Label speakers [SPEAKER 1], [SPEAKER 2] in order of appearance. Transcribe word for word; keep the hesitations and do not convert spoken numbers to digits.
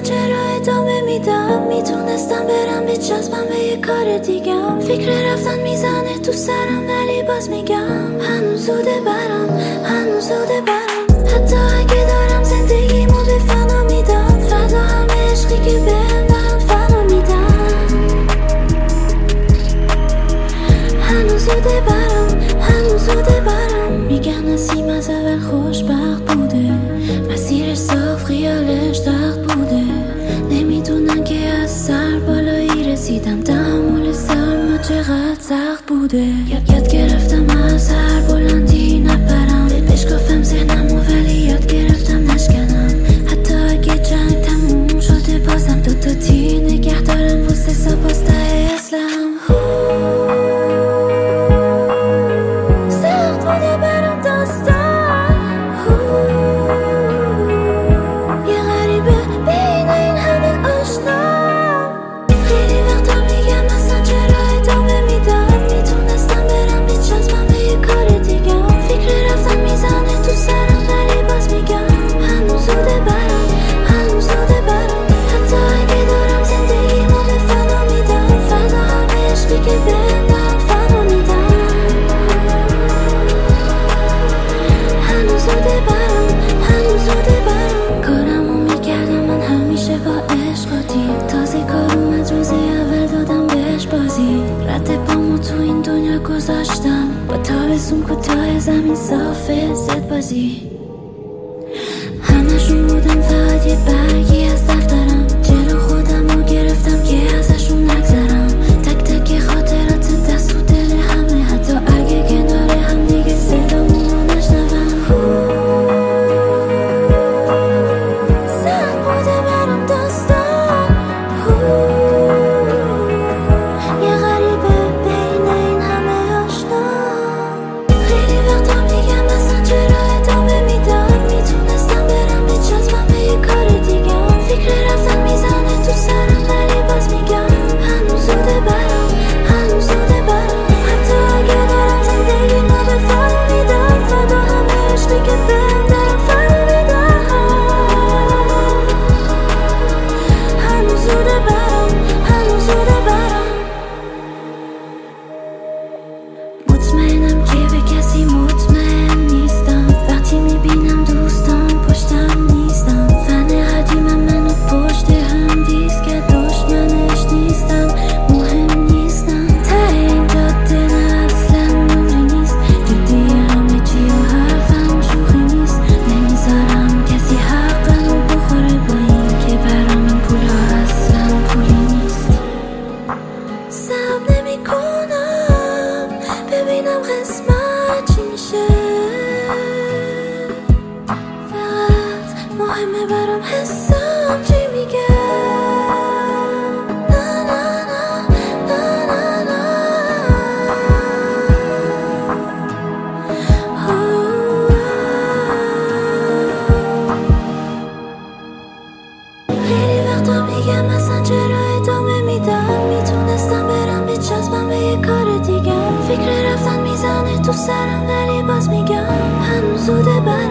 [SPEAKER 1] مثلا چرا ادامه میدم؟ میتونستم برم بچسبم به یه کار دیگم. فکر رفتن میزنه تو سرم ولی باز میگم هنوز زوده برام، هنوز زوده برام. حتی اگه دارم زندگیمو به فنا میدم، فدا همه عشقی که بهم دارم فنا میدم. هنوز زوده برام، هنوز زوده برام. میگن نسیم از اول خوشبخت بوده، مسیرش صاف خیالش سخت بوده. نمیدونن که از سر بالایی رسیدم، تحمل سرما چقدر سخت بوده. یاد یاد گرفتم از هر بلندی نپرم، بشکافم ذهنمو ولی یاد گرفتم نشکنم. حتی اگه جنگ تموم شده بازم دو تا تیر نگه دارم واسه سپاس ته اسلم. سخت بوده برام داستان، یه غریبه بین این همه آشنا. خیلی وقتا میگم مثلا چرا ادامه میدم؟ میتونستم برم بچسبم به یه کار دیگم. فکر رفتن میزنه تو سرم ولی باز میگم هنوز زوده برام، هنوز زوده برام. حتی اگه دارم زندگیمو به فنا میدم، فدا همه عشقی که بهم دارم فنا میدم. هنوز زوده برام، هنوز زوده برام. کارمو میکردم من همیشه با عشقاتی، تازه کار اومد روز اول دادم بهش بازی. رد پامو تو این دنیا گذاشتم، با تابستون کوتاه زمین صافه زد بازی. همشون بودم فقط یه برگی از دفترم، جلو خودمو گرفتم که ازشون نگذرم. تک تک خاطرات دست تو دل همه، حتی اگه کنار هم دیگه صدامونو نشنوم. سخت بوده برام داستان، یه غریبه بین این همه آشنا. خیلی وقتا میگم مثلا چرا ادامه میدم؟ میتونستم برم بچسبم به یه کار دیگم. فکر رفتن میزنه تو سرم ولی باز میگم هنوز زوده برام، هنوز زوده برام. حتی اگه دارم زندگیمو به فنا میدم، فدا همه عشقی که بهم دارم فنا میدم. هنوز زوده برام، هنوز زوده برام. مطمئنم که به کسی مطمئن نیستم، وقتی میبینم دوستان پشتم نیستم. فن قدیمم منو پشت هم دیست که دشمنش نیستم، مهم نیستم. ته این جاده نه اصلا نوری نیست، جدی همه چی و حرفم شوخی نیست. نمیذارم کسی حقمو بخوره با این که برام این پولا اصلا پولی نیست. صبر نمی کنم ببینم قسمت چی میشه، فقط مهمه برام حسم چی میگه. نه نه نه نه نه نه. خیلی وقتا میگم مثلا چرا ادامه میدم؟ میتونستم برم بچسبم به یه کار دیگم. فکر رفتن میزنه تو سرم ولی باز میگم هنوز زوده برام.